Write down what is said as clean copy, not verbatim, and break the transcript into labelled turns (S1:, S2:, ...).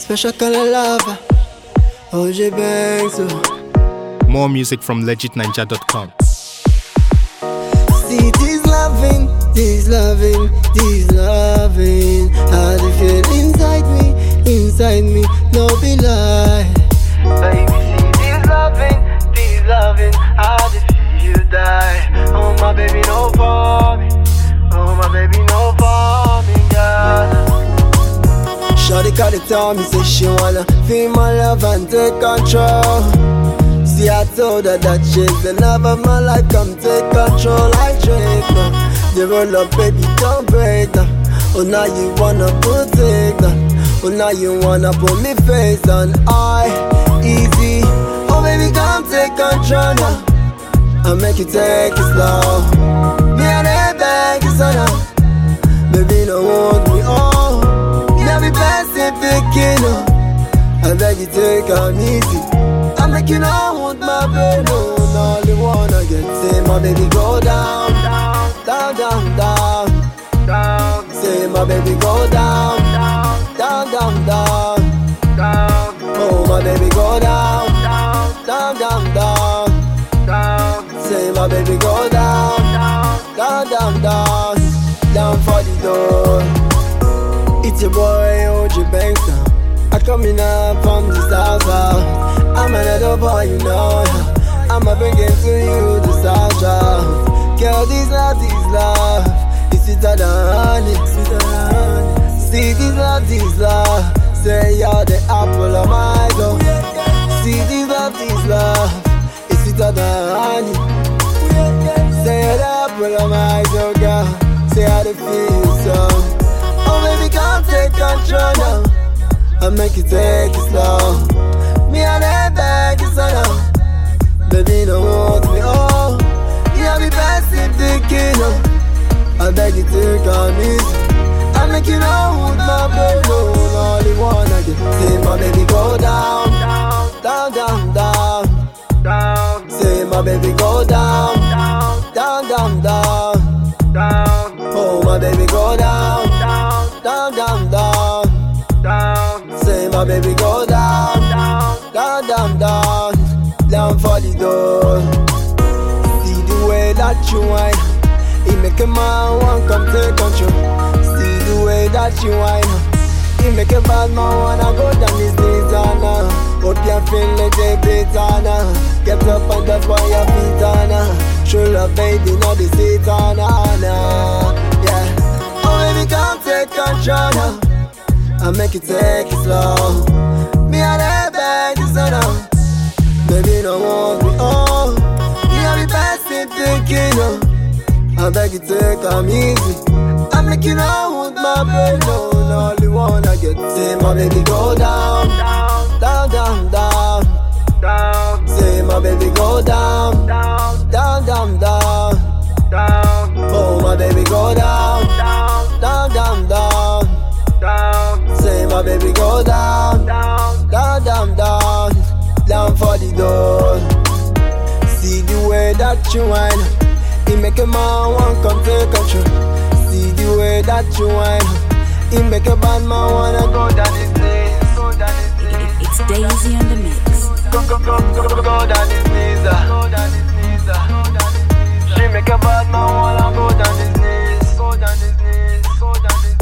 S1: special kind of lover. OJ Banks.
S2: More music from legitninja.com.
S1: See this loving, this loving, this loving. How they feel inside me, no be lie. Baby, see this loving, how they feel you die. Oh my baby, no for me. Oh my baby, no for me, girl. Shawty call it tell me, say she wanna feel my love and take control. See, I told her that she's the love of my life. Come take control like Drake now. You roll up, baby, don't break now. Oh, now you wanna put it down. Oh, now you wanna put me face on. Easy. Oh, baby, come take control now. I'll make you take it slow. Me and they beg you so now. Baby, no want me all. Me and be Pacific, you know. I beg you take on easy. I make you know want my baby, no, only wanna get. Say my baby go down, down, down, down, down. Say my baby go down, down, down, down, down. Oh my baby go down, down, down, down, down. Say my baby go down, down, down, down, down for the door. It's your boy OJ Banks now. I coming up from the south side. I'm another boy, you know. I'ma bring it to you, the south side. Girl, this love, it's sweeter than honey, sweeter than honey. See this love, say you're the apple of my eye. See this love, it's sweeter than honey. Say you're the apple of my eye, oh girl. Say how they feel so. Oh baby, come take control now. I make you take it slow. Me and they beg you so now. Baby, don't want me all. You have me passive thinking of. I beg you take on easy. I make you know who's my baby. Only one I get. Say my baby go down, down, down, down, down. Say my baby go down, down, down, down, down. Oh my baby go down, down, down, down, down. Say my baby go down, down, down, down, down for the door. See the way that you whine, it make a man want come take control. See the way that you whine, it make a bad man wanna go down his knees and hope you feel it a bit on. Get up and that's why your feet on. Show love baby, not the seat on. Yeah. Oh baby, come take control now. I make you take it slow. Me and they beg you so now. Baby, no want me all. You have me passive thinking of. I beg you take them easy. I make you know who's my baby. No, only one I get. Say my baby go down, down, down, down, down. Say my baby go down, down, down, down, down. Oh my baby go down, down, down, down, down. Say my baby go down, down, down, down, down for the door. See the way that you whine, it make a man want come take control. See the way that you whine, it make a bad man wanna go down his knees, go down his knees.
S3: It's Daisy on the mix.
S1: Go down his knees, go down his knees, go down his knees. She make a bad man wanna go down his knees, go down his knees, go down his knees.